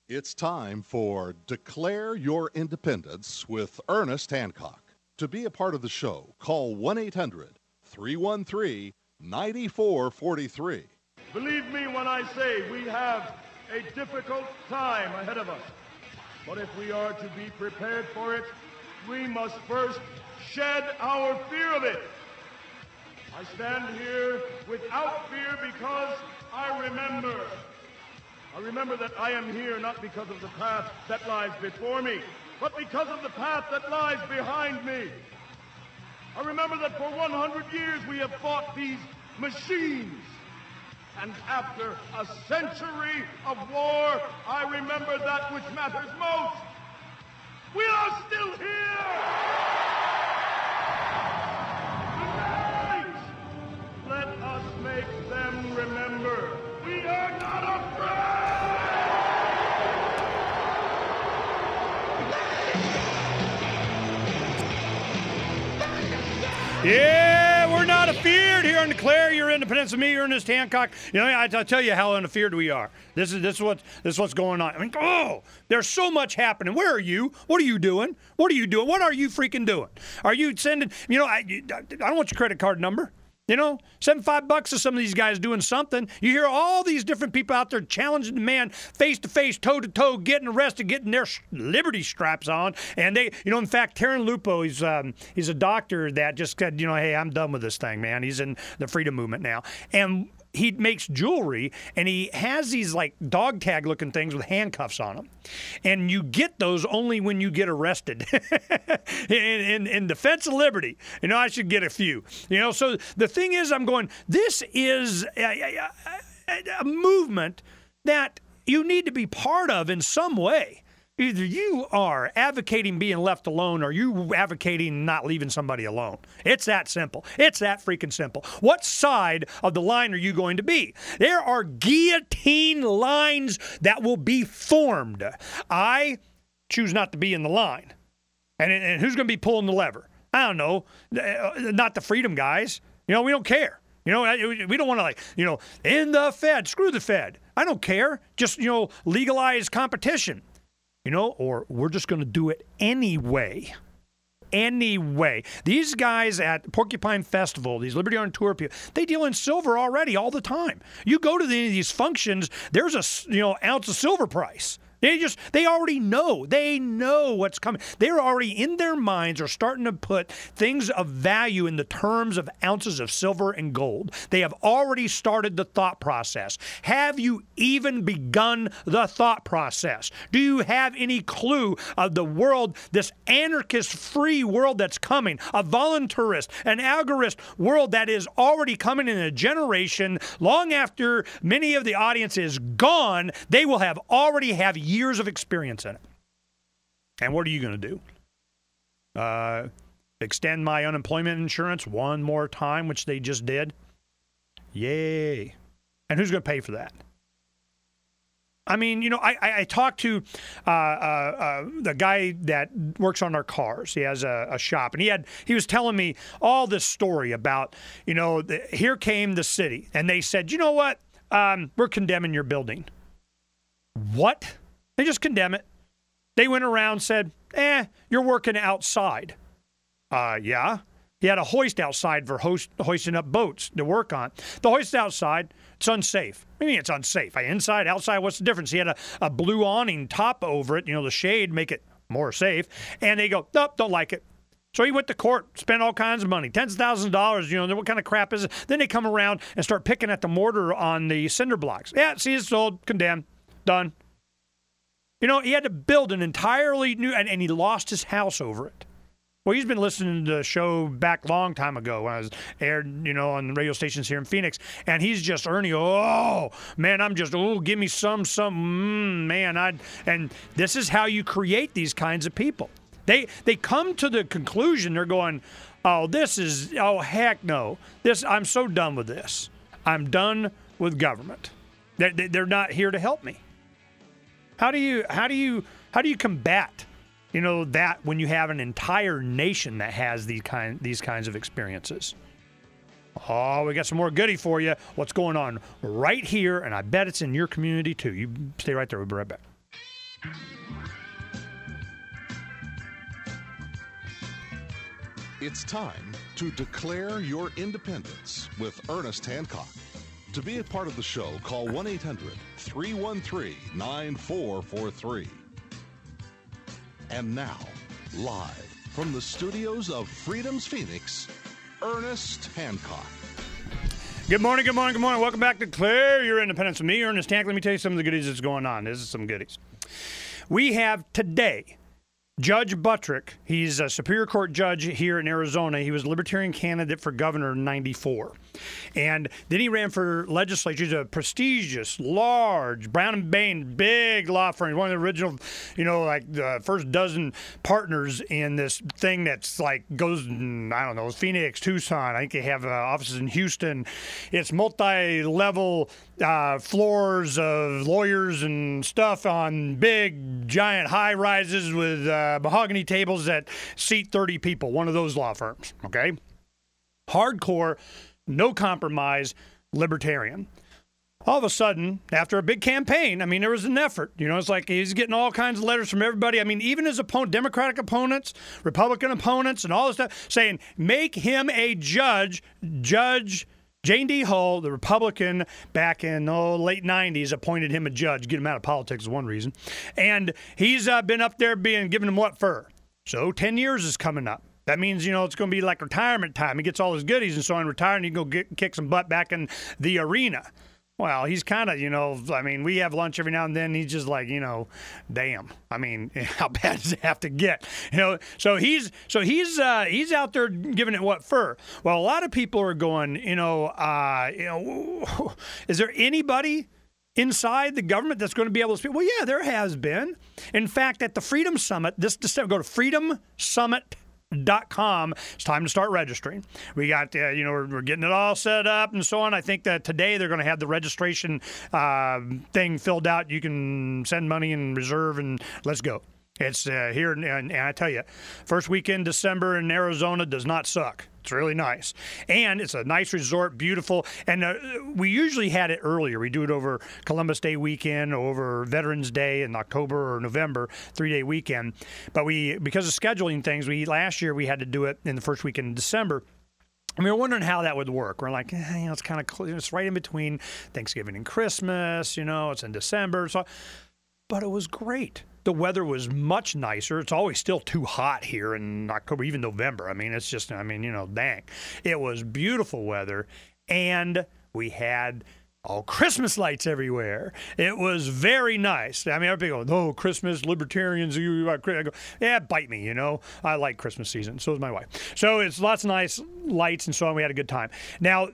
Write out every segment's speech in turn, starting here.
It's time for Declare Your Independence with Ernest Hancock. To be a part of the show, call 1-800-313-9443. Believe me when I say we have a difficult time ahead of us. But if we are to be prepared for it, we must first shed our fear of it. I stand here without fear because I remember that I am here not because of the path that lies before me, but because of the path that lies behind me. I remember that for 100 years we have fought these machines. And after a century of war, I remember that which matters most. We are still here! Tonight, let us make them remember we are not afraid! Yeah, we're not afeared here on Declare Your Independence. With me, Ernest Hancock. You know, I'll tell you how unafeared we are. This is what's going on. I mean, there's so much happening. Where are you? What are you doing? What are you doing? What are you freaking doing? Are you sending? You know, I don't want your credit card number. You know, $75 to some of these guys doing something. You hear all these different people out there challenging the man face to face, toe to toe, getting arrested, getting their liberty straps on. And they, you know, in fact, Taryn Lupo, he's a doctor that just said, you know, hey, I'm done with this thing, man. He's in the freedom movement now. And he makes jewelry, and he has these like dog tag looking things with handcuffs on them. And you get those only when you get arrested. in defense of liberty. You know, I should get a few. You know, so the thing is, I'm going, this is a movement that you need to be part of in some way. Either you are advocating being left alone or you advocating not leaving somebody alone. It's that simple. It's that freaking simple. What side of the line are you going to be? There are guillotine lines that will be formed. I choose not to be in the line. And who's going to be pulling the lever? I don't know. Not the freedom guys. You know, we don't care. You know, we don't want to end the Fed. Screw the Fed. I don't care. Just, legalize competition. Or we're just going to do it anyway. Anyway. These guys at Porcupine Festival, these Liberty on Tour people, they deal in silver already all the time. You go to any of these functions, there's a ounce of silver price. They already know. They know what's coming. They're already in their minds are starting to put things of value in the terms of ounces of silver and gold. They have already started the thought process. Have you even begun the thought process? Do you have any clue of the world, this anarchist free world that's coming, a voluntarist, an agorist world that is already coming in a generation long after many of the audience is gone? They will have already have years of experience in it. And what are you going to do? Extend my unemployment insurance one more time, which they just did? Yay. And who's going to pay for that? I mean, I talked to the guy that works on our cars. He has a shop, and he was telling me all this story about, here came the city, and they said, you know what? We're condemning your building. What? They just condemn it. They went around, said, you're working outside. Yeah. He had a hoist outside for hoisting up boats to work on. The hoist outside, it's unsafe. I mean, it's unsafe. Inside, outside, what's the difference? He had a blue awning top over it, the shade, make it more safe. And they go, nope, don't like it. So he went to court, spent all kinds of money, tens of thousands of dollars, what kind of crap is it? Then they come around and start picking at the mortar on the cinder blocks. Yeah, see, it's sold, condemned, done. He had to build an entirely new, and he lost his house over it. Well, he's been listening to the show back a long time ago when I was aired, on the radio stations here in Phoenix, and he's just Ernie. Oh man, give me some, man. And this is how you create these kinds of people. They come to the conclusion they're going, heck no, I'm so done with this. I'm done with government. They're not here to help me. How do you combat, that when you have an entire nation that has these kinds of experiences? Oh, we got some more goodie for you. What's going on right here, and I bet it's in your community too. You stay right there. We'll be right back. It's time to declare your independence with Ernest Hancock. To be a part of the show, call 1-800-313-9443. And now, live from the studios of Freedom's Phoenix, Ernest Hancock. Good morning, good morning, good morning. Welcome back to Declare Your Independence with me, Ernest Hancock. Let me tell you some of the goodies that's going on. This is some goodies. We have today Judge Buttrick. He's a Superior Court judge here in Arizona. He was a Libertarian candidate for governor in 94. And then he ran for legislature. He's a prestigious, large, Brown and Bain, big law firm. One of the original, like the first dozen partners in this thing that's like goes, Phoenix, Tucson. I think they have offices in Houston. It's multi-level floors of lawyers and stuff on big, giant high-rises with mahogany tables that seat 30 people. One of those law firms, okay? Hardcore, no compromise, libertarian. All of a sudden, after a big campaign, there was an effort. It's like he's getting all kinds of letters from everybody. Even his Democratic opponents, Republican opponents, and all this stuff, saying, make him a judge. Judge Jane D. Hull, the Republican, back in late 90s, appointed him a judge. Get him out of politics is one reason. And he's been up there giving him what for? So 10 years is coming up. That means, it's going to be like retirement time. He gets all his goodies and so on, retire, and he can go kick some butt back in the arena. Well, he's kind of, we have lunch every now and then. He's just like, damn. How bad does it have to get? So he's out there giving it what for? Well, a lot of people are going, is there anybody inside the government that's going to be able to speak? Well, yeah, there has been. In fact, at the Freedom Summit this December, go to freedomsummit.com. It's time to start registering. We got, we're getting it all set up and so on. I think that today they're going to have the registration thing filled out. You can send money and reserve, and let's go. It's here, and I tell you, first weekend December in Arizona does not suck. It's really nice. And it's a nice resort, beautiful. And we usually had it earlier. We do it over Columbus Day weekend, over Veterans Day in October or November, 3-day weekend. But because of scheduling things, last year we had to do it in the first weekend in December. And we were wondering how that would work. We're like, it's kind of it's right in between Thanksgiving and Christmas. It's in December. But it was great. The weather was much nicer. It's always still too hot here in October, even November. It's just, dang. It was beautiful weather, and we had all Christmas lights everywhere. It was very nice. Everybody goes, oh, Christmas, libertarians. I go, yeah, bite me, I like Christmas season. So does my wife. So it's lots of nice lights and so on. We had a good time. Now,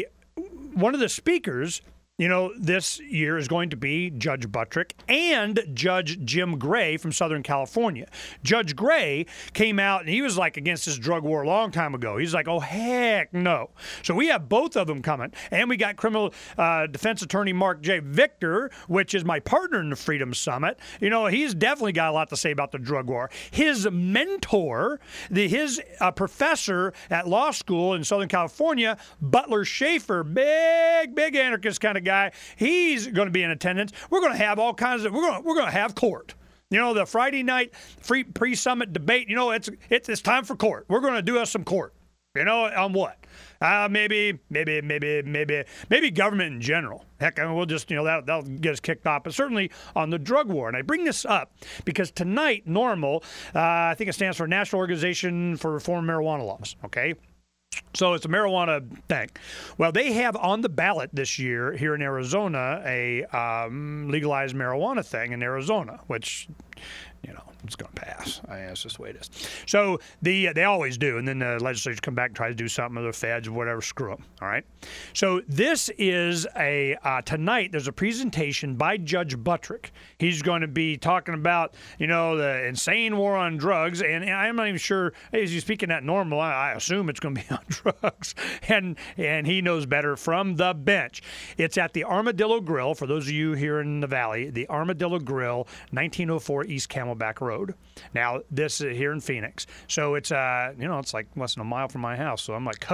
one of the speakers, this year is going to be Judge Buttrick and Judge Jim Gray from Southern California. Judge Gray came out, and he was against this drug war a long time ago. He's like, oh, heck no. So we have both of them coming. And we got criminal defense attorney Mark J. Victor, which is my partner in the Freedom Summit. He's definitely got a lot to say about the drug war. His mentor, his professor at law school in Southern California, Butler Schaefer, big anarchist kind of guy, he's going to be in attendance. We're going to have all kinds of, we're going to have court. The Friday night pre-summit debate, it's time for court. We're going to do us some court. On what? Maybe government in general. Heck, we'll just, that'll get us kicked off. But certainly on the drug war. And I bring this up because tonight, NORML, I think it stands for National Organization for Reform of Marijuana Laws, okay? So it's a marijuana thing. Well, they have on the ballot this year here in Arizona a legalized marijuana thing in Arizona, which, it's going to pass. That's just the way it is. So they always do, and then the legislature come back and try to do something, or the feds or whatever, screw them. All right. So this is tonight. There's a presentation by Judge Buttrick. He's going to be talking about the insane war on drugs, and I'm not even sure. Is he speaking at NORML? I assume it's going to be on drugs, and he knows better from the bench. It's at the Armadillo Grill. For those of you here in the Valley, the Armadillo Grill, 1904 East Camelback Road. Now, this is here in Phoenix. So it's, it's like less than a mile from my house. So I'm like,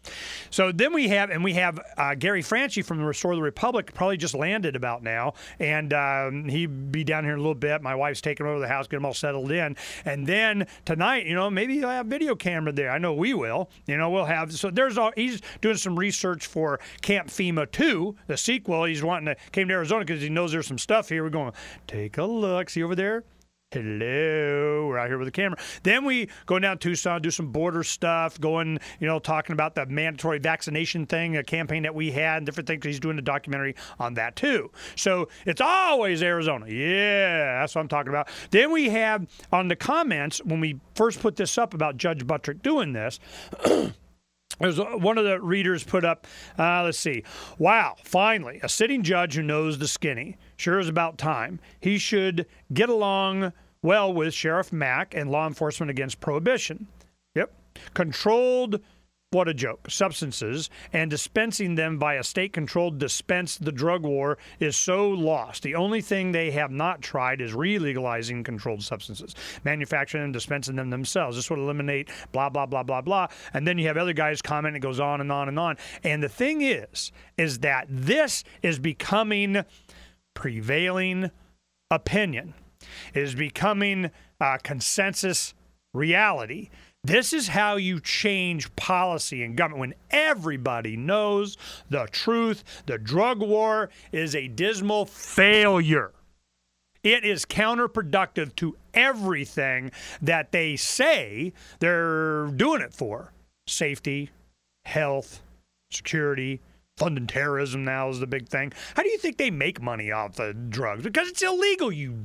So then we have Gary Franchi from the Restore the Republic, probably just landed about now, and he'd be down here in a little bit. My wife's taking over the house, get them all settled in, and then tonight, maybe he'll have video camera there. I know we will. We'll have. So he's doing some research for Camp FEMA 2, the sequel. He's came to Arizona because he knows there's some stuff here. We're going to take a look. See over there? Hello, we're out here with the camera. Then we go down to Tucson, do some border stuff, talking about the mandatory vaccination thing, a campaign that we had, and different things. He's doing a documentary on that too. So it's always Arizona. Yeah, that's what I'm talking about. Then we have on the comments, when we first put this up about Judge Buttrick doing this, there's one of the readers put up, let's see. Wow, finally, a sitting judge who knows the skinny. Sure is about time. He should get along well with Sheriff Mack and law enforcement against prohibition. Yep. Controlled, what a joke, substances and dispensing them by a state-controlled dispense. The drug war is so lost. The only thing they have not tried is re-legalizing controlled substances, manufacturing and dispensing them themselves. This would eliminate blah, blah, blah, blah, blah. And then you have other guys comment. It goes on and on and on. And the thing is that this is becoming prevailing opinion. It is becoming consensus reality. This is how you change policy in government when everybody knows the truth. The drug war is a dismal failure. It is counterproductive to everything that they say they're doing it for. Safety, health, security, funding terrorism now is the big thing. How do you think they make money off the drugs? Because it's illegal, you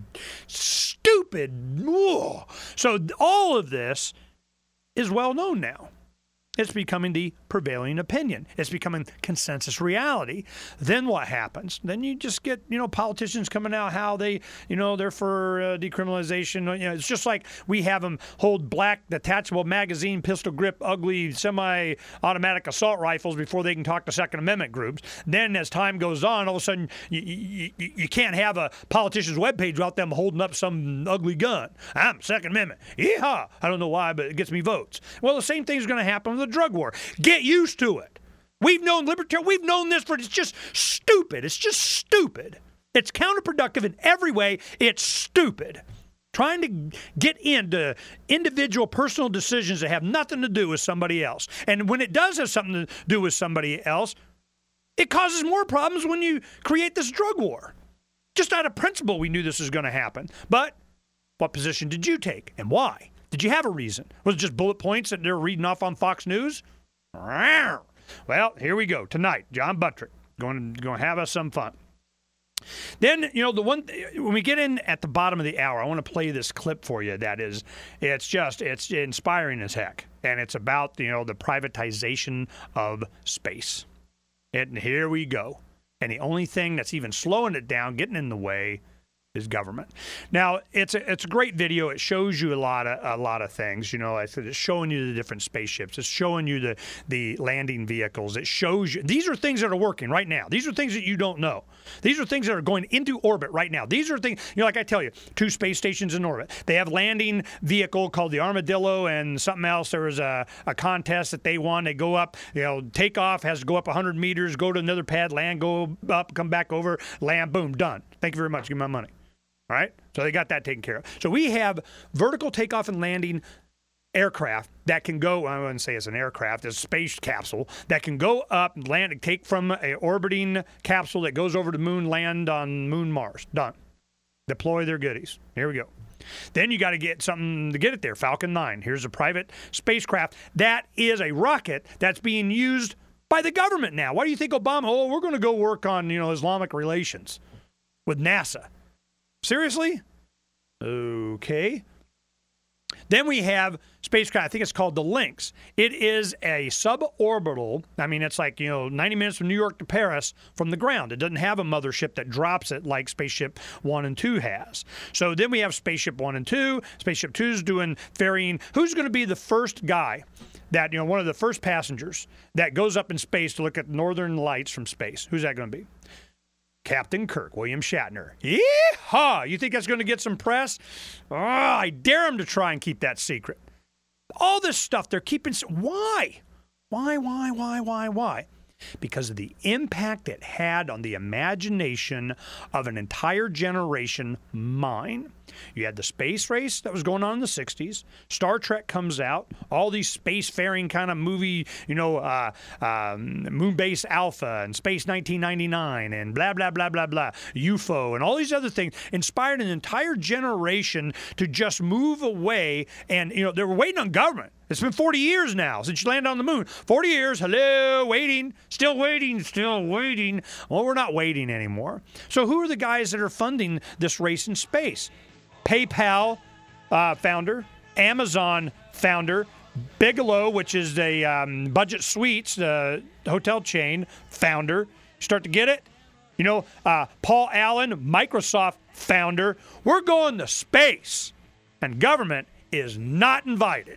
stupid. Ugh. So all of this is well known now. It's becoming the prevailing opinion. It's becoming consensus reality. Then what happens? Then you just get, politicians coming out how they, they're for decriminalization. It's just like we have them hold black detachable magazine, pistol grip, ugly semi-automatic assault rifles before they can talk to Second Amendment groups. Then as time goes on, all of a sudden you can't have a politician's webpage without them holding up some ugly gun. I'm Second Amendment. Yeehaw! I don't know why, but it gets me votes. Well, the same thing is going to happen with the drug war. Get used to it. We've known libertarian. We've known this for. It's just stupid. It's just stupid. It's counterproductive in every way. It's stupid. Trying to get into individual personal decisions that have nothing to do with somebody else. And when it does have something to do with somebody else, it causes more problems when you create this drug war. Just out of principle, we knew this was going to happen. But what position did you take and why? Did you have a reason? Was it just bullet points that they're reading off on Fox News? Well, here we go. Tonight, John Buttrick going to have us some fun. Then, when we get in at the bottom of the hour, I want to play this clip for you. It's inspiring as heck. And it's about, the privatization of space. And here we go. And the only thing that's even slowing it down, getting in the way, is government. Now, it's a great video. It shows you a lot of things. It's showing you the different spaceships. It's showing you the landing vehicles. It shows you. These are things that are working right now. These are things that you don't know. These are things that are going into orbit right now. These are things, like I tell you, 2 space stations in orbit. They have landing vehicle called the Armadillo and something else. There was a contest that they won. They go up, take off, has to go up 100 meters, go to another pad, land, go up, come back over, land, boom, done. Thank you very much. Give me my money. All right, so they got that taken care of. So we have vertical takeoff and landing aircraft that can go, I wouldn't say it's an aircraft, it's a space capsule that can go up, land, take from an orbiting capsule that goes over the moon, land on moon, Mars. Done. Deploy their goodies. Here we go. Then you got to get something to get it there. Falcon 9. Here's a private spacecraft. That is a rocket that's being used by the government now. Why do you think Obama, we're going to go work on, Islamic relations with NASA? Seriously? Okay. Then we have spacecraft. I think it's called the Lynx. It is a suborbital. It's like, 90 minutes from New York to Paris from the ground. It doesn't have a mothership that drops it like Spaceship 1 and 2 has. So then we have Spaceship 1 and 2. Spaceship 2 is doing ferrying. Who's going to be the first guy that, one of the first passengers that goes up in space to look at northern lights from space? Who's that going to be? Captain Kirk, William Shatner. Yeehaw! You think that's going to get some press? Oh, I dare him to try and keep that secret. All this stuff they're keeping. Why? Why? Because of the impact it had on the imagination of an entire generation, mine. You had the space race that was going on in the 60s. Star Trek comes out. All these spacefaring kind of movie, Moonbase Alpha and Space 1999 and blah, blah, blah, blah, blah, UFO and all these other things inspired an entire generation to just move away. And, they were waiting on government. It's been 40 years now since you landed on the moon. 40 years, hello, waiting, still waiting. Well, we're not waiting anymore. So who are the guys that are funding this race in space? PayPal founder, Amazon founder, Bigelow, which is a Budget Suites hotel chain founder. Start to get it? Paul Allen, Microsoft founder. We're going to space, and government is not invited.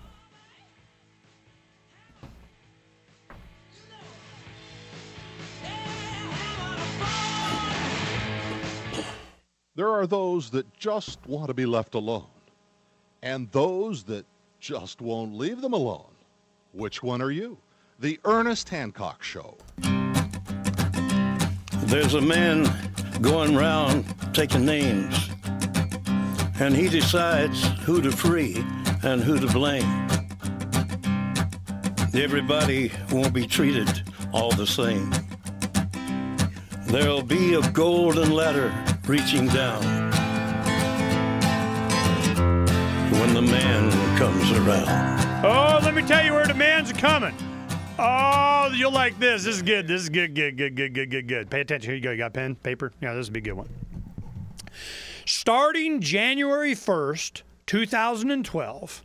There are those that just want to be left alone, and those that just won't leave them alone. Which one are you? The Ernest Hancock Show. There's a man going round taking names, and he decides who to free and who to blame. Everybody won't be treated all the same. There'll be a golden ladder reaching down when the man comes around. Oh, let me tell you where the man's coming. Oh, you'll like this. This is good. Good. Pay attention. Here you go. You got pen, paper? Yeah, this will be a good one. Starting January 1st, 2012,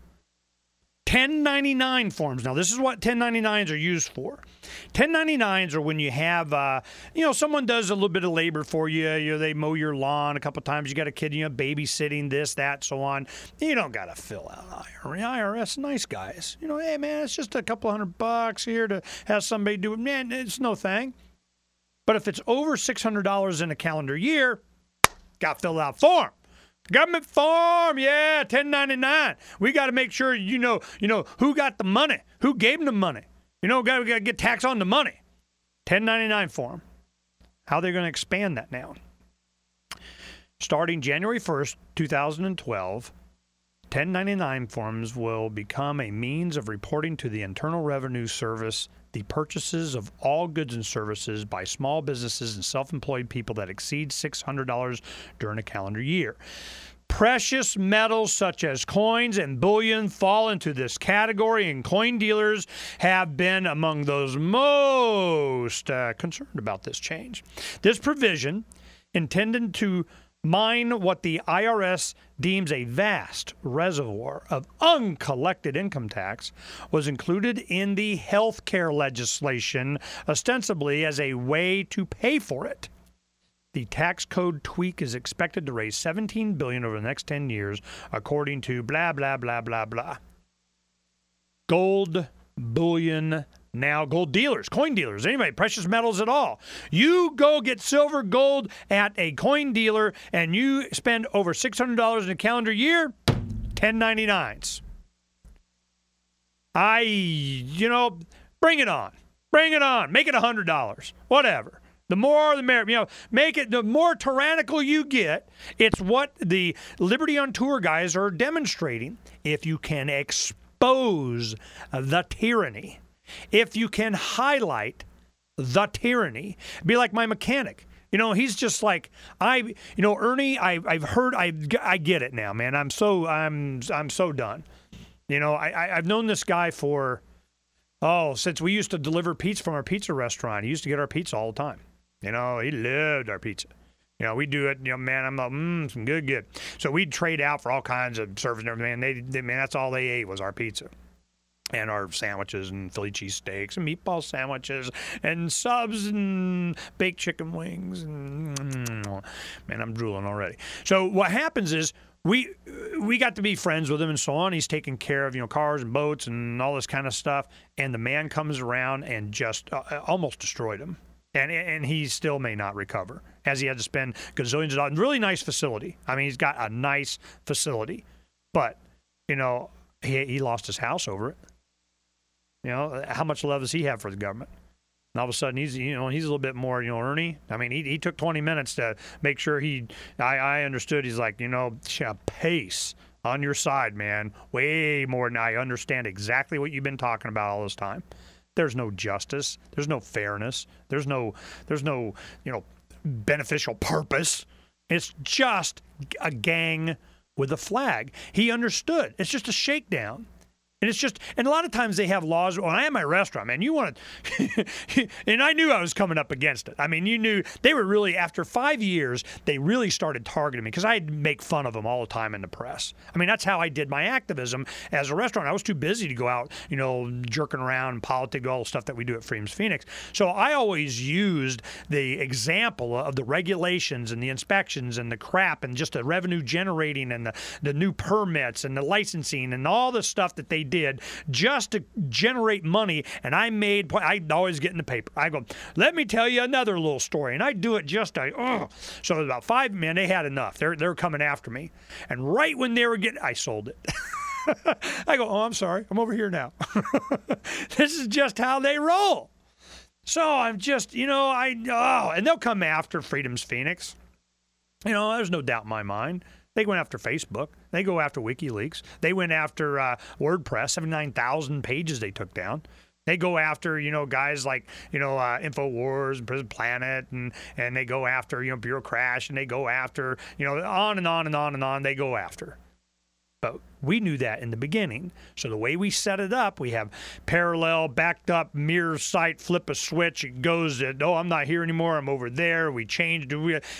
1099 forms. Now, this is what 1099s are used for. 1099s are when you have, someone does a little bit of labor for you. They mow your lawn a couple times. You got a kid, babysitting, this, that, so on. You don't got to fill out IRS. Nice guys. Hey, man, it's just a couple $100 here to have somebody do it. Man, it's no thing. But if it's over $600 in a calendar year, got to fill out form. Government form, yeah, 1099. We got to make sure you know who got the money, who gave them the money. We got to get tax on the money. 1099 form. How they're going to expand that now. Starting January 1st, 2012, 1099 forms will become a means of reporting to the Internal Revenue Service the purchases of all goods and services by small businesses and self-employed people that exceed $600 during a calendar year. Precious metals such as coins and bullion fall into this category, and coin dealers have been among those most concerned about this change. This provision, intended to mine what the IRS deems a vast reservoir of uncollected income tax, was included in the health care legislation, ostensibly as a way to pay for it. The tax code tweak is expected to raise $17 billion over the next 10 years, according to blah, blah, blah, blah, blah. Gold, bullion, now gold dealers, coin dealers, anybody, precious metals at all. You go get silver, gold at a coin dealer, and you spend over $600 in a calendar year, 1099s. Bring it on. Bring it on. Make it $100. Whatever. The more, the merrier. Make it, the more tyrannical you get. It's what the Liberty on Tour guys are demonstrating. If you can expose the tyranny, if you can highlight the tyranny, be like my mechanic. He's just like, Ernie, I've heard, I get it now, man. I'm so done. I've known this guy for, since we used to deliver pizza from our pizza restaurant. He used to get our pizza all the time. He loved our pizza. We do it, man, I'm like, some good. So we'd trade out for all kinds of service and everything. They, that's all they ate was our pizza. And our sandwiches and Philly cheesesteaks and meatball sandwiches and subs and baked chicken wings. And, man, I'm drooling already. So what happens is we got to be friends with him and so on. He's taking care of, cars and boats and all this kind of stuff. And the man comes around and just almost destroyed him. And he still may not recover, as he had to spend gazillions of dollars. Really nice facility. I mean, he's got a nice facility. But, he lost his house over it. You know, how much love does he have for the government? And all of a sudden, he's a little bit more, Ernie. I mean, he took 20 minutes to make sure I understood. He's like, pace on your side, man. Way more than I understand exactly what you've been talking about all this time. There's no justice. There's no fairness. There's no beneficial purpose. It's just a gang with a flag. He understood. It's just a shakedown. And a lot of times they have laws. When I had my restaurant, man, you want to, and I knew I was coming up against it. I mean, you knew they were really, after 5 years, they really started targeting me because I'd make fun of them all the time in the press. I mean, that's how I did my activism as a restaurant. I was too busy to go out, jerking around and politic, all the stuff that we do at Freedom's Phoenix. So I always used the example of the regulations and the inspections and the crap and just the revenue generating and the new permits and the licensing and all the stuff that they did just to generate money. And I'd always get in the paper. I go, let me tell you another little story. And I do it So it was about 5 men. They had enough. They're coming after me. And right when they were I sold it. I go, I'm sorry. I'm over here now. This is just how they roll. So I'm just, and they'll come after Freedom's Phoenix. There's no doubt in my mind. They went after Facebook. They go after WikiLeaks. They went after WordPress, 79,000 pages they took down. They go after, guys like, InfoWars and Prison Planet, and they go after, Bureaucrash, and they go after, on and on and on and on they go after. But we knew that in the beginning. So the way we set it up, we have parallel, backed up, mirror site, flip a switch. It goes, I'm not here anymore. I'm over there. We changed.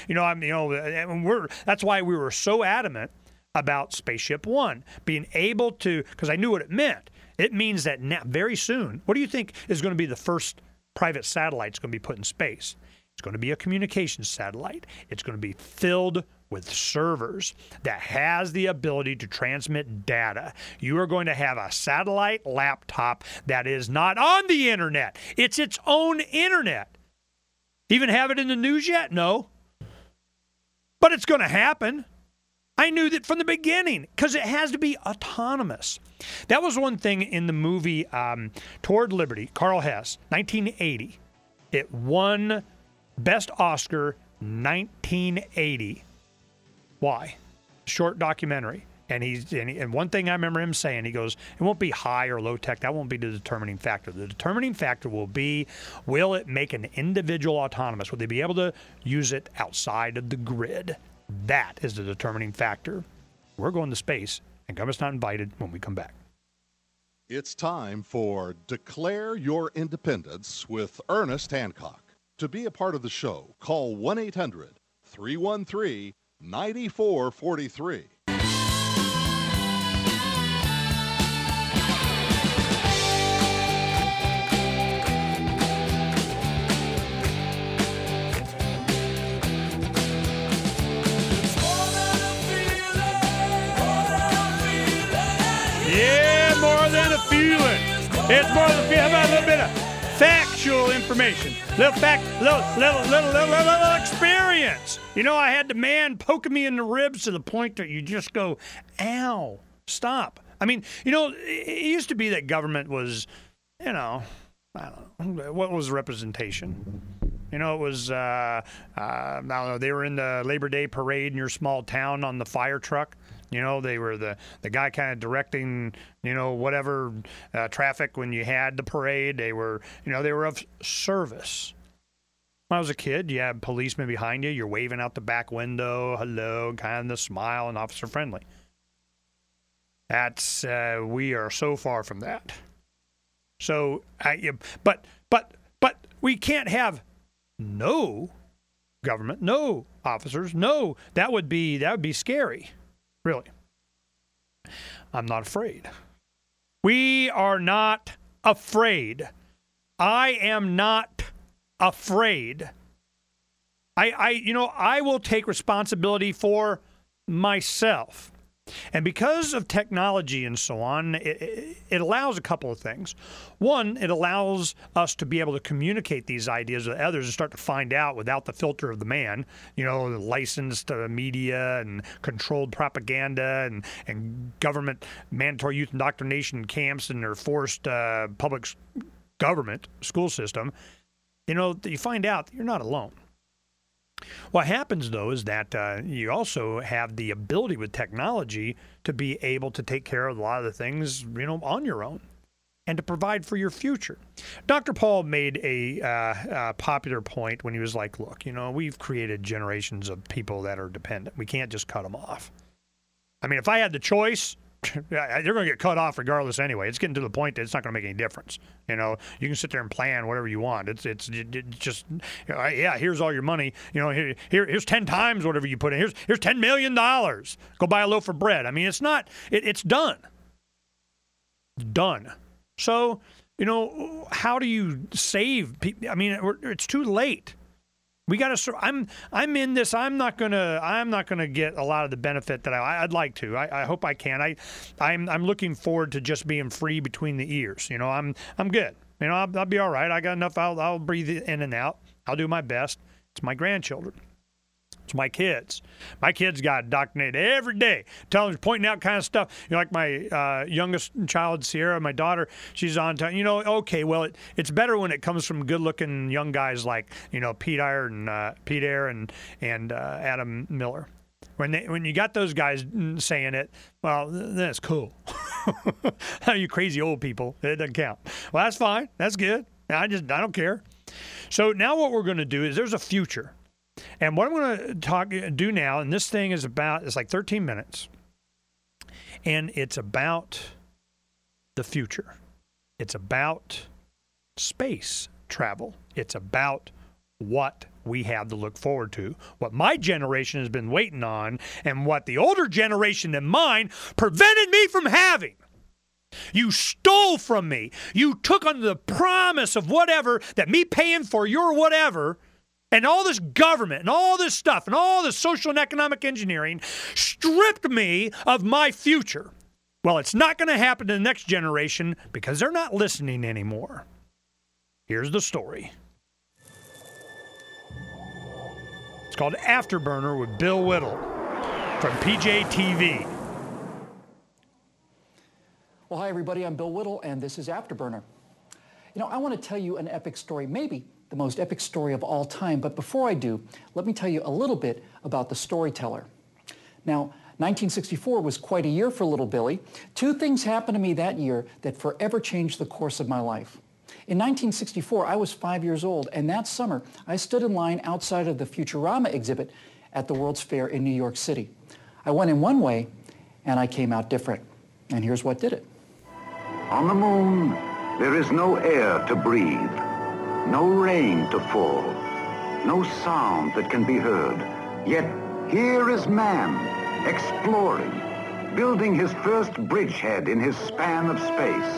That's why we were so adamant about Spaceship One being able to, because I knew what it meant. It means that now, very soon, what do you think is going to be the first private satellite that's going to be put in space? It's going to be a communications satellite. It's going to be filled with servers that has the ability to transmit data. You are going to have a satellite laptop that is not on the internet. It's its own internet. Even have it in the news yet? No. But it's going to happen. I knew that from the beginning because it has to be autonomous. That was one thing in the movie Toward Liberty, Carl Hess, 1980. It won Best Oscar 1980. Why? Short documentary. And one thing I remember him saying, he goes, it won't be high or low tech. That won't be the determining factor. The determining factor will be, will it make an individual autonomous? Will they be able to use it outside of the grid? That is the determining factor. We're going to space, and government's not invited when we come back. It's time for Declare Your Independence with Ernest Hancock. To be a part of the show, call 1-800-313-9443. Yeah, more than a feeling. It's more than a feeling. How about a little bit of factual information? Little experience. I had the man poking me in the ribs to the point that you just go, ow, stop. I mean, it used to be that government was, I don't know, what was representation? It was, I don't know, they were in the Labor Day parade in your small town on the fire truck. They were the guy kind of directing, whatever traffic when you had the parade. They were of service. When I was a kid, you had policemen behind you. You're waving out the back window, hello, kind of the smile and officer friendly. That's, we are so far from that. So, but we can't have no government, no officers, no. That would be scary. Really. I'm not afraid. We are not afraid. I am not afraid. I will take responsibility for myself. And because of technology and so on, it allows a couple of things. One, it allows us to be able to communicate these ideas with others and start to find out without the filter of the man, the licensed media and controlled propaganda and government mandatory youth indoctrination camps and their forced public government school system. You find out you're not alone. What happens, though, is that you also have the ability with technology to be able to take care of a lot of the things, on your own and to provide for your future. Dr. Paul made a popular point when he was like, look, we've created generations of people that are dependent. We can't just cut them off. I mean, if I had the choice, they're going to get cut off regardless anyway. It's getting to the point that it's not going to make any difference. You can sit there and plan whatever you want. It's just, here's all your money. Here's 10 times whatever you put in. Here's $10 million. Go buy a loaf of bread. I mean, it's not, it's done. Done. So, how do you save people? I mean, it's too late. We got to. I'm in this. I'm not gonna get a lot of the benefit that I'd like to. I hope I can. I'm looking forward to just being free between the ears. I'm good. I'll be all right. I got enough. I'll breathe in and out. I'll do my best. It's my grandchildren. It's my kids. My kids got indoctrinated every day, pointing out kind of stuff. Like my youngest child, Sierra, my daughter, she's on time. Okay, well, it's better when it comes from good-looking young guys like, Pete Eyre and Adam Miller. When you got those guys saying it, well, that's cool. You crazy old people, it doesn't count. Well, that's fine. That's good. I don't care. So now what we're going to do is there's a future. And what I'm going to do now, and this thing is it's like 13 minutes, and it's about the future. It's about space travel. It's about what we have to look forward to, what my generation has been waiting on, and what the older generation than mine prevented me from having. You stole from me. You took under the promise of whatever, that me paying for your whatever, and all this government and all this stuff and all this social and economic engineering stripped me of my future. Well, it's not going to happen to the next generation because they're not listening anymore. Here's the story. It's called Afterburner with Bill Whittle from PJTV. Well, hi, everybody. I'm Bill Whittle, and this is Afterburner. I want to tell you an epic story, maybe the most epic story of all time. But before I do, let me tell you a little bit about the storyteller. Now, 1964 was quite a year for little Billy. Two things happened to me that year that forever changed the course of my life. In 1964, I was 5 years old, and that summer, I stood in line outside of the Futurama exhibit at the World's Fair in New York City. I went in one way, and I came out different. And here's what did it. On the moon, there is no air to breathe. No rain to fall, no sound that can be heard. Yet here is man, exploring, building his first bridgehead in his span of space.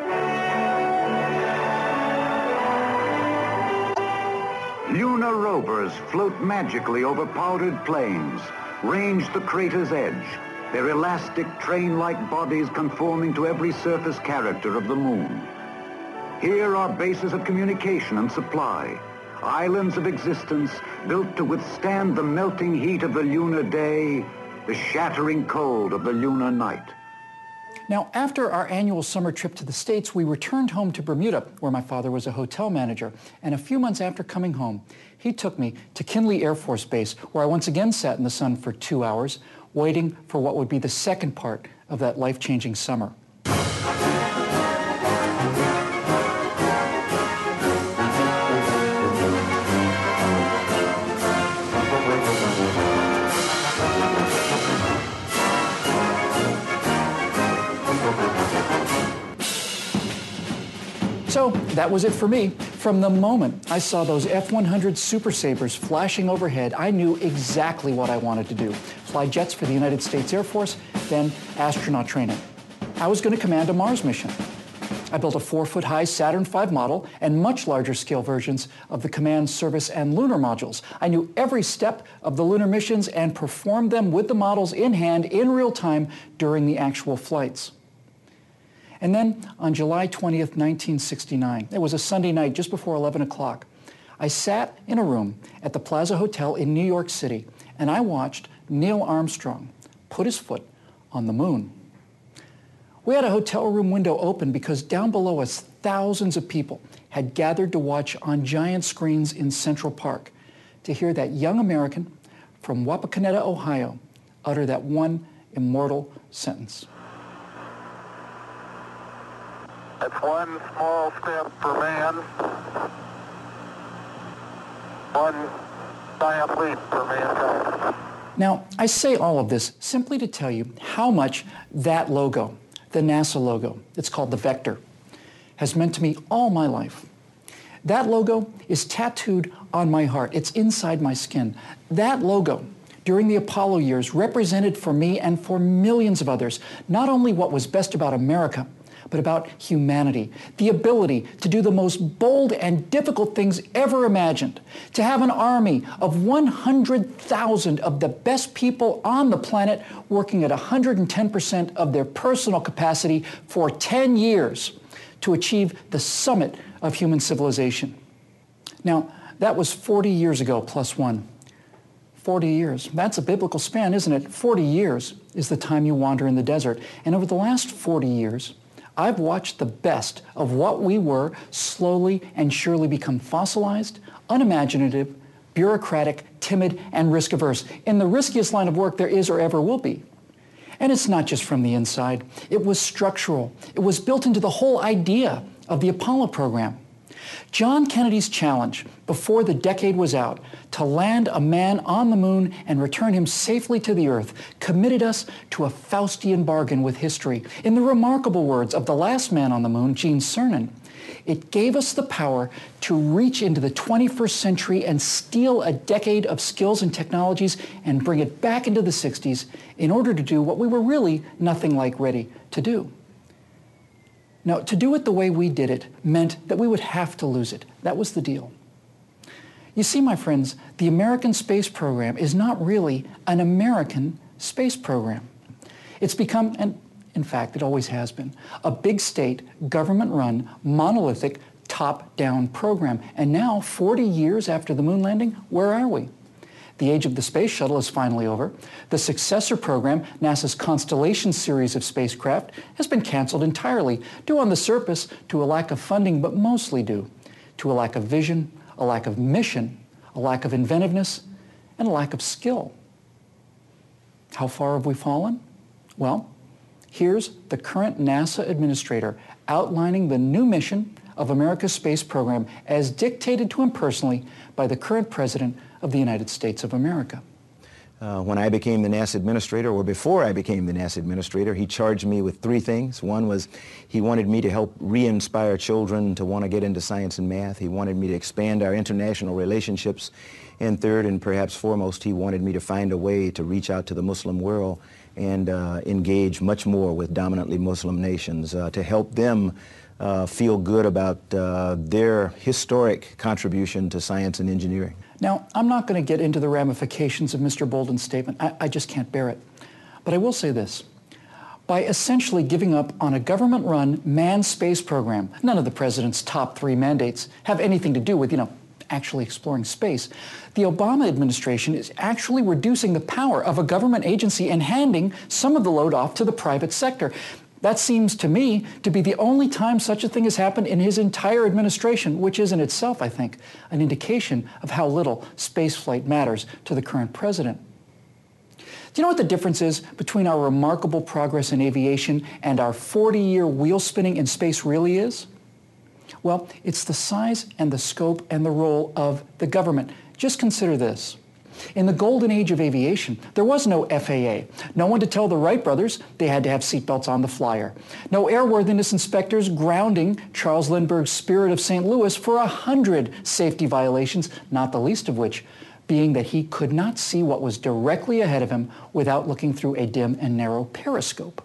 Lunar rovers float magically over powdered plains, range the crater's edge, their elastic train-like bodies conforming to every surface character of the moon. Here are bases of communication and supply, islands of existence built to withstand the melting heat of the lunar day, the shattering cold of the lunar night. Now, after our annual summer trip to the States, we returned home to Bermuda, where my father was a hotel manager. And a few months after coming home, he took me to Kinley Air Force Base, where I once again sat in the sun for 2 hours, waiting for what would be the second part of that life-changing summer. So that was it for me. From the moment I saw those F-100 Super Sabres flashing overhead, I knew exactly what I wanted to do. Fly jets for the United States Air Force, then astronaut training. I was going to command a Mars mission. I built a 4-foot-high Saturn V model and much larger scale versions of the Command, Service, and Lunar modules. I knew every step of the lunar missions and performed them with the models in hand in real time during the actual flights. And then on July 20th, 1969, it was a Sunday night just before 11 o'clock, I sat in a room at the Plaza Hotel in New York City, and I watched Neil Armstrong put his foot on the moon. We had a hotel room window open because down below us, thousands of people had gathered to watch on giant screens in Central Park to hear that young American from Wapakoneta, Ohio, utter that one immortal sentence. That's one small step for man, one giant leap for mankind. Now, I say all of this simply to tell you how much that logo, the NASA logo, it's called the Vector, has meant to me all my life. That logo is tattooed on my heart. It's inside my skin. That logo, during the Apollo years, represented for me and for millions of others not only what was best about America, but about humanity, the ability to do the most bold and difficult things ever imagined, to have an army of 100,000 of the best people on the planet working at 110% of their personal capacity for 10 years to achieve the summit of human civilization. Now, that was 40 years ago, plus one. 40 years. That's a biblical span, isn't it? 40 years is the time you wander in the desert. And over the last 40 years, I've watched the best of what we were slowly and surely become fossilized, unimaginative, bureaucratic, timid, and risk-averse, in the riskiest line of work there is or ever will be. And it's not just from the inside. It was structural. It was built into the whole idea of the Apollo program. John Kennedy's challenge before the decade was out to land a man on the moon and return him safely to the Earth committed us to a Faustian bargain with history. In the remarkable words of the last man on the moon, Gene Cernan, it gave us the power to reach into the 21st century and steal a decade of skills and technologies and bring it back into the 60s in order to do what we were really nothing like ready to do. Now, to do it the way we did it meant that we would have to lose it. That was the deal. You see, my friends, the American space program is not really an American space program. It's become, and in fact, it always has been, a big state, government-run, monolithic, top-down program. And now, 40 years after the moon landing, where are we? The age of the space shuttle is finally over. The successor program, NASA's Constellation series of spacecraft, has been canceled entirely, due on the surface to a lack of funding, but mostly due to a lack of vision, a lack of mission, a lack of inventiveness, and a lack of skill. How far have we fallen? Well, here's the current NASA administrator outlining the new mission of America's space program as dictated to him personally by the current president of the United States of America. When I became the NASA administrator, or before I became the NASA administrator, he charged me with 3 things. One was he wanted me to help re-inspire children to want to get into science and math. He wanted me to expand our international relationships. And third, and perhaps foremost, he wanted me to find a way to reach out to the Muslim world and engage much more with dominantly Muslim nations to help them feel good about their historic contribution to science and engineering. Now, I'm not going to get into the ramifications of Mr. Bolden's statement. I just can't bear it. But I will say this. By essentially giving up on a government-run manned space program, none of the president's top 3 mandates have anything to do with, actually exploring space. The Obama administration is actually reducing the power of a government agency and handing some of the load off to the private sector. That seems to me to be the only time such a thing has happened in his entire administration, which is in itself, I think, an indication of how little spaceflight matters to the current president. Do you know what the difference is between our remarkable progress in aviation and our 40-year wheel spinning in space really is? Well, it's the size and the scope and the role of the government. Just consider this. In the golden age of aviation, there was no FAA. No one to tell the Wright brothers they had to have seatbelts on the flyer. No airworthiness inspectors grounding Charles Lindbergh's Spirit of St. Louis for 100 safety violations, not the least of which being that he could not see what was directly ahead of him without looking through a dim and narrow periscope.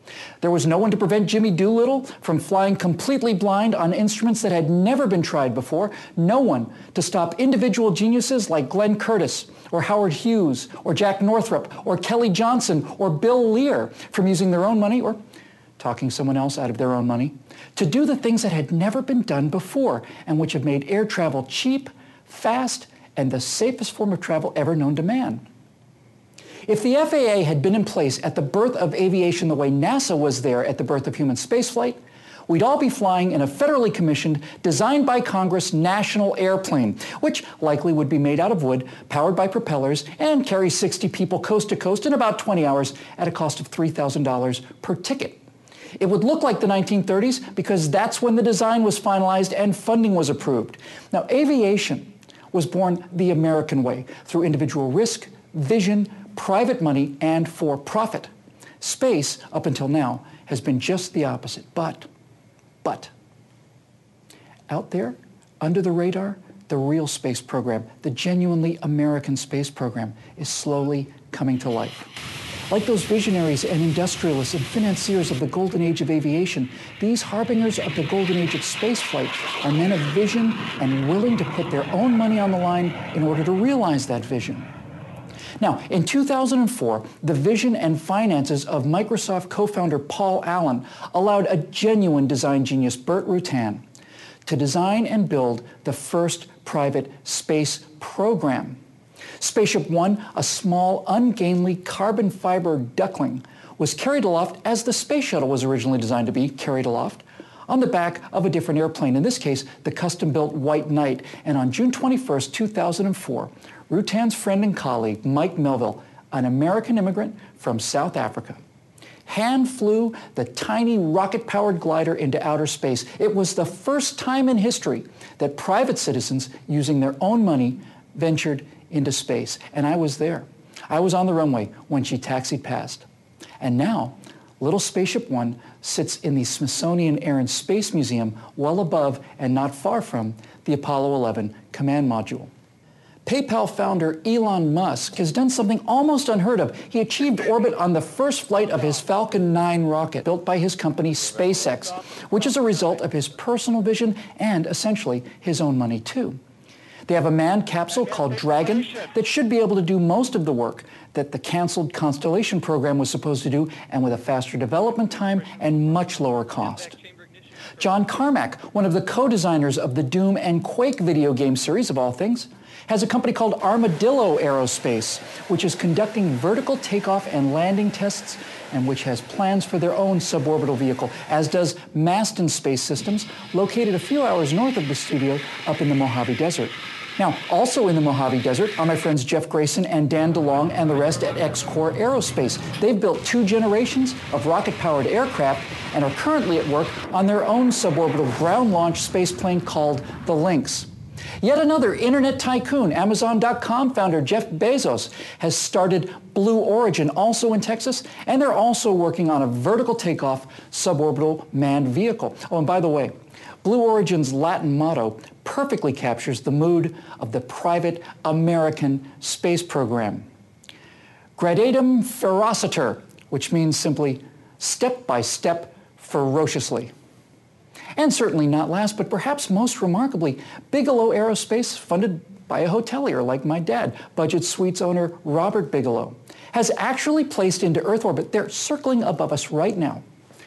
There was no one to prevent Jimmy Doolittle from flying completely blind on instruments that had never been tried before. No one to stop individual geniuses like Glenn Curtis or Howard Hughes or Jack Northrop or Kelly Johnson or Bill Lear from using their own money or talking someone else out of their own money to do the things that had never been done before and which have made air travel cheap, fast, and the safest form of travel ever known to man. If the FAA had been in place at the birth of aviation the way NASA was there at the birth of human spaceflight, we'd all be flying in a federally commissioned, designed by Congress national airplane, which likely would be made out of wood, powered by propellers, and carry 60 people coast to coast in about 20 hours at a cost of $3,000 per ticket. It would look like the 1930s because that's when the design was finalized and funding was approved. Now, aviation was born the American way, through individual risk, vision, private money, and for profit. Space, up until now, has been just the opposite. But, out there, under the radar, the real space program, the genuinely American space program, is slowly coming to life. Like those visionaries and industrialists and financiers of the golden age of aviation, these harbingers of the golden age of spaceflight are men of vision and willing to put their own money on the line in order to realize that vision. Now, in 2004, the vision and finances of Microsoft co-founder Paul Allen allowed a genuine design genius, Burt Rutan, to design and build the first private space program. Spaceship One, a small, ungainly carbon fiber duckling, was carried aloft as the space shuttle was originally designed to be carried aloft, on the back of a different airplane, in this case, the custom-built White Knight. And on June 21st, 2004, Rutan's friend and colleague, Mike Melville, an American immigrant from South Africa, hand flew the tiny rocket-powered glider into outer space. It was the first time in history that private citizens, using their own money, ventured into space. And I was there. I was on the runway when she taxied past. And now, little Spaceship One sits in the Smithsonian Air and Space Museum, well above and not far from the Apollo 11 command module. PayPal founder Elon Musk has done something almost unheard of. He achieved orbit on the first flight of his Falcon 9 rocket, built by his company SpaceX, which is a result of his personal vision and essentially his own money too. They have a manned capsule called Dragon that should be able to do most of the work that the canceled Constellation program was supposed to do, and with a faster development time and much lower cost. John Carmack, one of the co-designers of the Doom and Quake video game series, of all things, has a company called Armadillo Aerospace, which is conducting vertical takeoff and landing tests and which has plans for their own suborbital vehicle, as does Maston Space Systems, located a few hours north of the studio up in the Mojave Desert. Now, also in the Mojave Desert are my friends Jeff Grayson and Dan DeLong and the rest at X-Core Aerospace. They've built 2 generations of rocket-powered aircraft and are currently at work on their own suborbital ground-launched spaceplane called the Lynx. Yet another internet tycoon, Amazon.com founder Jeff Bezos, has started Blue Origin, also in Texas, and they're also working on a vertical takeoff suborbital manned vehicle. Oh, and by the way, Blue Origin's Latin motto perfectly captures the mood of the private American space program. Gradatum ferociter, which means simply step by step ferociously. And certainly not last, but perhaps most remarkably, Bigelow Aerospace, funded by a hotelier like my dad, Budget Suites owner Robert Bigelow, has actually placed into Earth orbit, they're circling above us right now,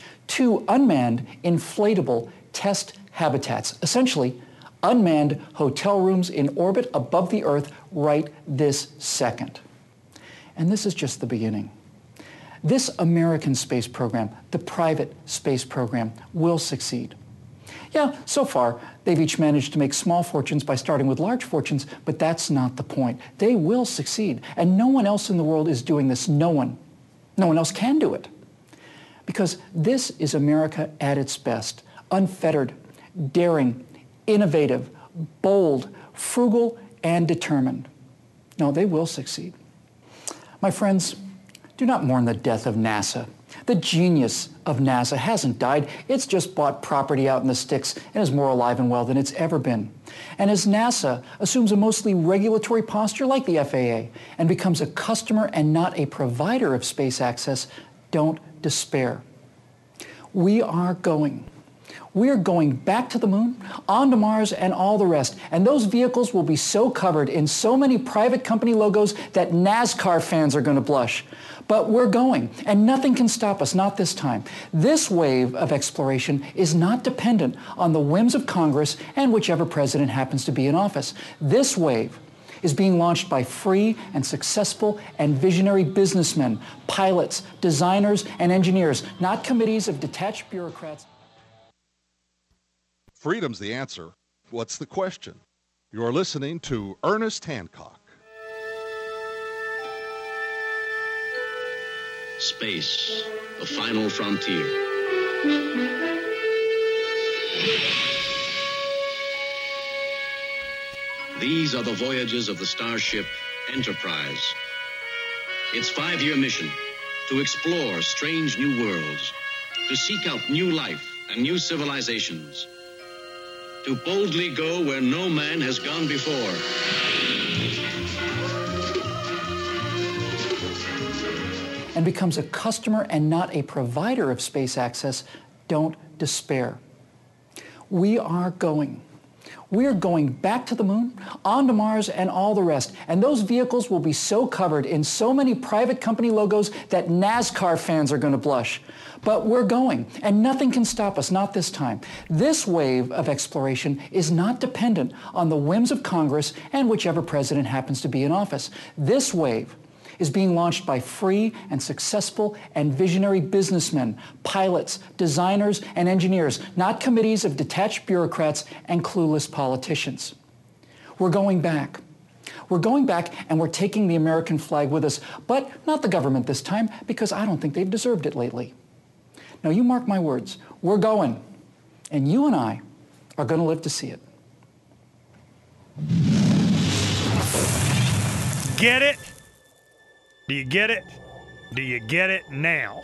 2 unmanned inflatable test habitats, essentially unmanned hotel rooms in orbit above the Earth right this second. And this is just the beginning. This American space program, the private space program, will succeed. Yeah, so far, they've each managed to make small fortunes by starting with large fortunes, but that's not the point. They will succeed, and no one else in the world is doing this. No one. No one else can do it. Because this is America at its best, unfettered, daring, innovative, bold, frugal, and determined. No, they will succeed. My friends, do not mourn the death of NASA. The genius of NASA hasn't died. It's just bought property out in the sticks and is more alive and well than it's ever been. And as NASA assumes a mostly regulatory posture like the FAA and becomes a customer and not a provider of space access, don't despair. We are going. We are going back to the moon, onto Mars, and all the rest. And those vehicles will be so covered in so many private company logos that NASCAR fans are going to blush. But we're going, and nothing can stop us, not this time. This wave of exploration is not dependent on the whims of Congress and whichever president happens to be in office. This wave is being launched by free and successful and visionary businessmen, pilots, designers, and engineers, not committees of detached bureaucrats. Freedom's the answer. What's the question? You're listening to Ernest Hancock. Space, the final frontier. These are the voyages of the starship Enterprise. Its 5-year mission, to explore strange new worlds, to seek out new life and new civilizations, to boldly go where no man has gone before. And becomes a customer and not a provider of space access, don't despair. We are going. We are going back to the moon, onto Mars, and all the rest. And those vehicles will be so covered in so many private company logos that NASCAR fans are going to blush. But we're going, and nothing can stop us, not this time. This wave of exploration is not dependent on the whims of Congress and whichever president happens to be in office. This wave is being launched by free and successful and visionary businessmen, pilots, designers, and engineers, not committees of detached bureaucrats and clueless politicians. We're going back. We're going back, and we're taking the American flag with us, but not the government this time, because I don't think they've deserved it lately. Now, you mark my words. We're going, and you and I are going to live to see it. Get it? Do you get it? Do you get it now?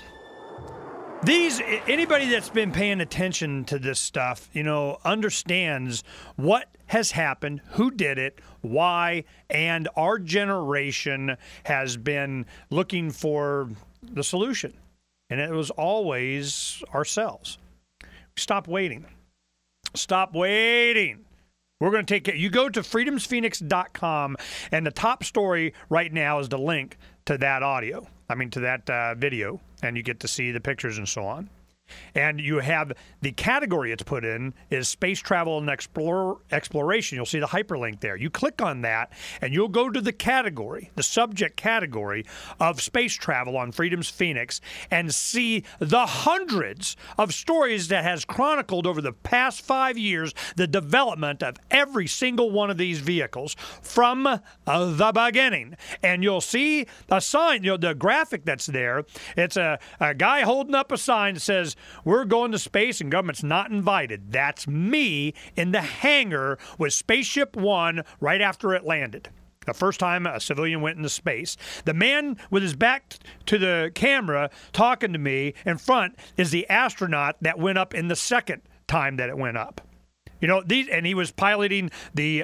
Anybody that's been paying attention to this stuff, understands what has happened, who did it, why, and our generation has been looking for the solution. And it was always ourselves. Stop waiting. Stop waiting. We're going to take it. You go to freedomsphoenix.com, and the top story right now is the link to that to that video, and you get to see the pictures and so on. And you have the category it's put in is space travel and exploration. You'll see the hyperlink there. You click on that, and you'll go to the category, the subject category of space travel on Freedom's Phoenix, and see the hundreds of stories that has chronicled over the past 5 years the development of every single one of these vehicles from the beginning. And you'll see a sign, the graphic that's there. It's a guy holding up a sign that says, "We're going to space and government's not invited." That's me in the hangar with Spaceship One right after it landed. The first time a civilian went into space. The man with his back to the camera talking to me in front is the astronaut that went up in the second time that it went up. And he was piloting the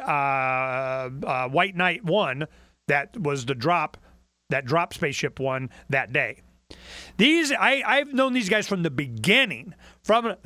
White Knight 1 that was the drop, that dropped Spaceship One that day. I've known these guys from the beginning, when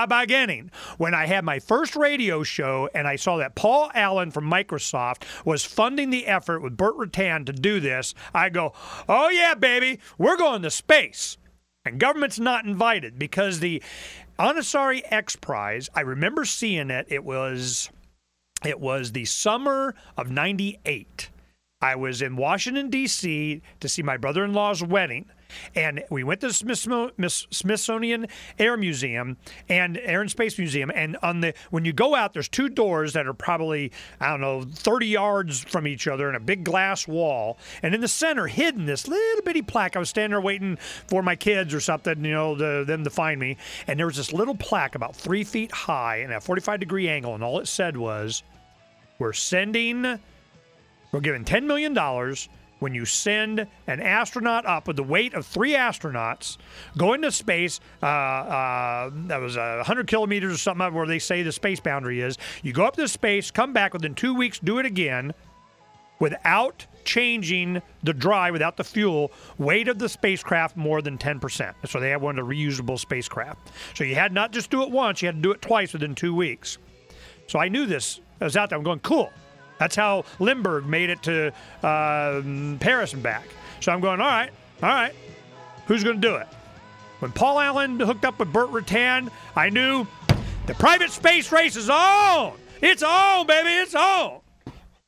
I had my first radio show and I saw that Paul Allen from Microsoft was funding the effort with Burt Rutan to do this. I go, oh yeah, baby, we're going to space. And government's not invited because the Anasari X Prize, I remember seeing it. It was the summer of '98. I was in Washington, D.C. to see my brother-in-law's wedding. And we went to the Smithsonian Air Museum and Air and Space Museum. And when you go out, there's two doors that are probably, 30 yards from each other and a big glass wall. And in the center, hidden, this little bitty plaque. I was standing there waiting for my kids or something, them to find me. And there was this little plaque about 3 feet high and at a 45-degree angle. And all it said was, we're giving $10 million when you send an astronaut up with the weight of 3 astronauts going to space. That was 100 kilometers or something where they say the space boundary is. You go up to space, come back within 2 weeks, do it again without changing the dry, without the fuel, weight of the spacecraft more than 10%. So they have one of the reusable spacecraft. So you had not just do it once, you had to do it twice within 2 weeks. So I knew this. I was out there. I'm going, cool. That's how Lindbergh made it to Paris and back. So I'm going, all right. Who's going to do it? When Paul Allen hooked up with Burt Rutan, I knew the private space race is on. It's on, baby. It's on.